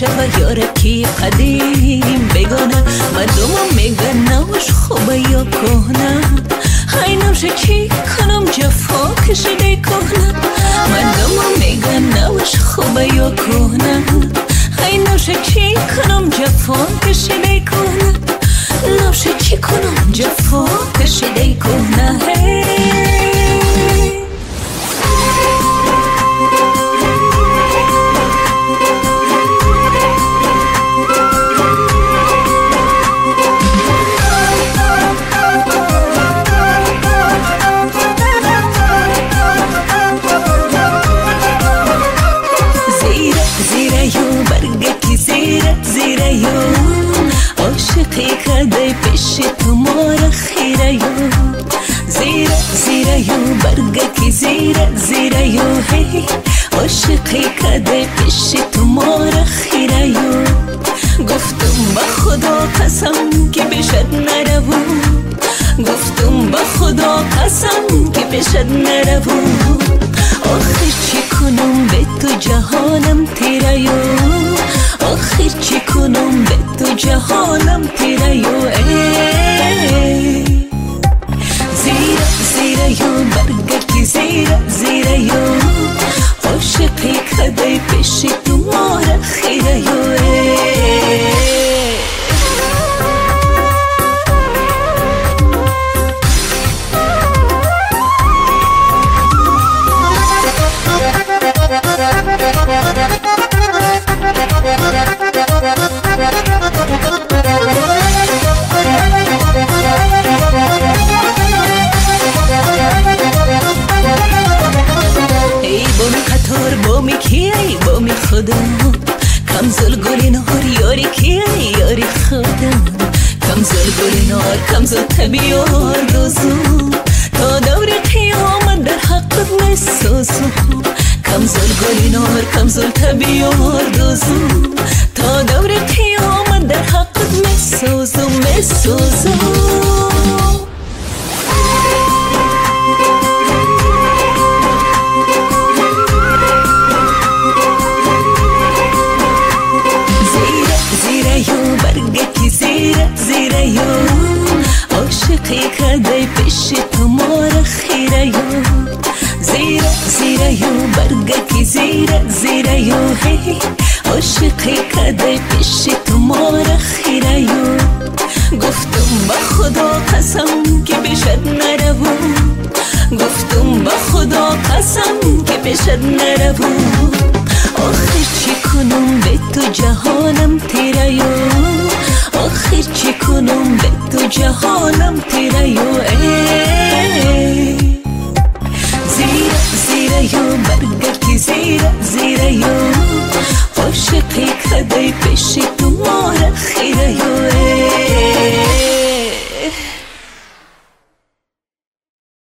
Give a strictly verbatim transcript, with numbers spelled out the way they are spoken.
شود یارکی قدیم بگانه مردم میگن نوش خوبه یا کهنه های نوشه چی کنم جفا کشیده کهنه مردم میگن نوش خوبه یا کهنه های نوشه چی کنم جفا کشیده کهنه نوشه چی کنم جفا کشیده کهنه زیره یو عاشقی کده پیش تو مار خیره یو زیره زیره یو برگکی زیره زیره یو هی عاشقی کده پیش تو مار خیره یو گفتم با خدا قسم که بشد نرو گفتم با خدا قسم که بشد نرو آخر چی کنم به تو جهانم تیره یو آخر چی کنم به تو جهانم تیره یو زیره زیره یو برگکی زیره زیره یو عاشقی کده پیش تو مار خیره یو بامی کیای بامی خودم کمزل گل نار یاری کیای یاری خودم کمزل گل نار کمزل طبیار دوزم تا دور قیامت در حقت میسوزم کمزل گل نار کمزل طبیار دوزم تا دور قیامت در حقت میسوزم میسوزم زیره یو عاشقی کده پیش تو مار خیره یو زیره زیره یو برگکی زیره زیره یو هی عاشقی کده پیش تو مار خیره یو گفتم با خدا قسم که بشد نرو گفتم با خدا قسم که بشد نرو آخر چی کنم به تو جهانم تیره یو آخر چی کنم به تو جهانم تیره یو زیره زیره یو برگکی زیره زیره یو عاشقی کده پیش تو مار خیره یو